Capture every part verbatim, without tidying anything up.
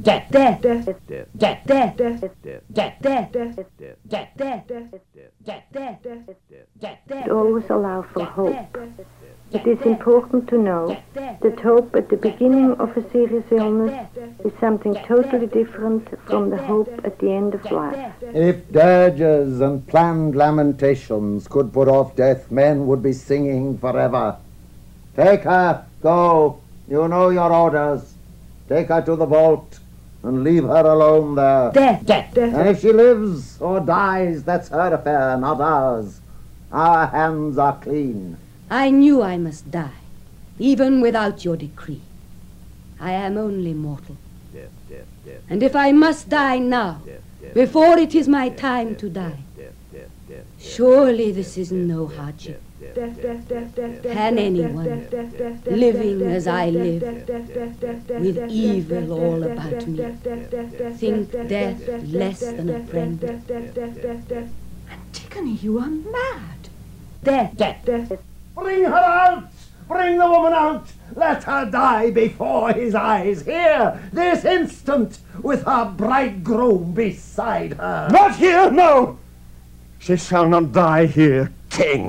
death, death, death, death, death, death, death, death, death, death, death, death, death, death, death, death, death. Always allow for hope. It is important to know that hope at the beginning of a serious illness is something totally different from the hope at the end of life. If dirges and planned lamentations could put off death, men would be singing forever. Take her, go, you know your orders. Take her to the vault and leave her alone there. Death, death, death. And if she lives or dies, that's her affair, not ours. Our hands are clean. I knew I must die, even without your decree. I am only mortal. death, death, death, And if I must die now, death, death, before it is my time to die, death, death, death, surely this is no hardship. death, Death, death, death, death, death. Can anyone, living as I live, with evil all about me, think death less than a friend? Antigone, you are mad. Death, death, death. Bring her out! Bring the woman out! Let her die before his eyes, here, this instant, with her bridegroom beside her. Not here, no! She shall not die here, king.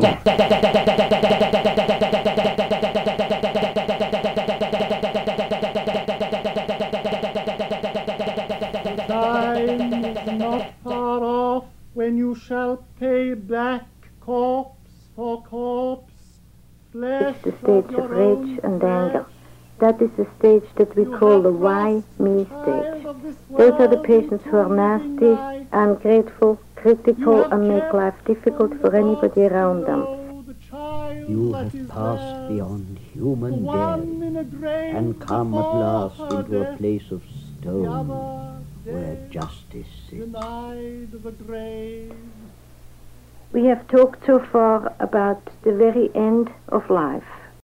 Time is not far off when you shall pay back corpse for corpse. It's the stage of rage and anger. That is the stage that we call the why me stage. Those are the patients who are nasty, ungrateful, critical, and make life difficult for anybody around them. You have passed beyond human death and come at last into a place of stone where justice sits. We have talked so far about the very end of life.